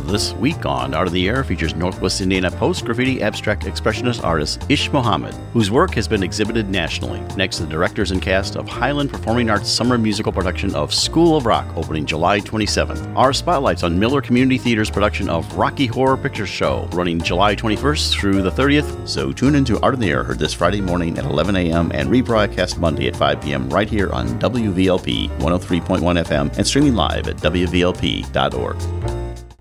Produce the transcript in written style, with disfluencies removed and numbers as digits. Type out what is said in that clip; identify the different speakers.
Speaker 1: This week on Art of the Air features Northwest Indiana post-graffiti abstract expressionist artist Ish Mohammed, whose work has been exhibited nationally, next to the directors and cast of Highland Performing Arts summer musical production of School of Rock, opening July 27th. Our spotlights on Miller Community Theater's production of Rocky Horror Picture Show, running July 21st through the 30th. So tune into Art of the Air, heard this Friday morning at 11 a.m. and rebroadcast Monday at 5 p.m. right here on WVLP 103.1 FM and streaming live at WVLP.org.